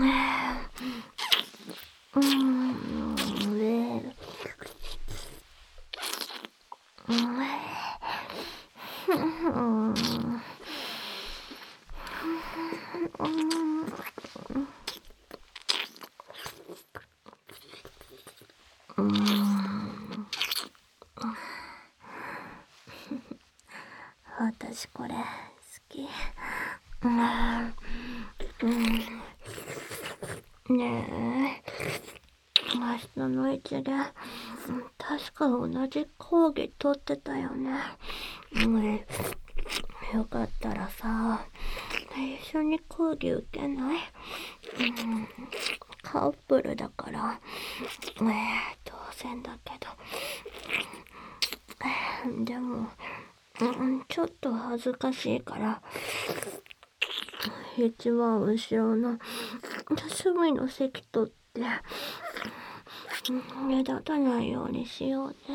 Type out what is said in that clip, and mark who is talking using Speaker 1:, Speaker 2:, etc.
Speaker 1: 私これ好き。ねえ、明日の一で確か同じ講義取ってたよね。よかったらさ、一緒に講義受けない？カップルだから、当然だけど、でも、ちょっと恥ずかしいから、一番後ろの隅の席取って目立たないようにしようね。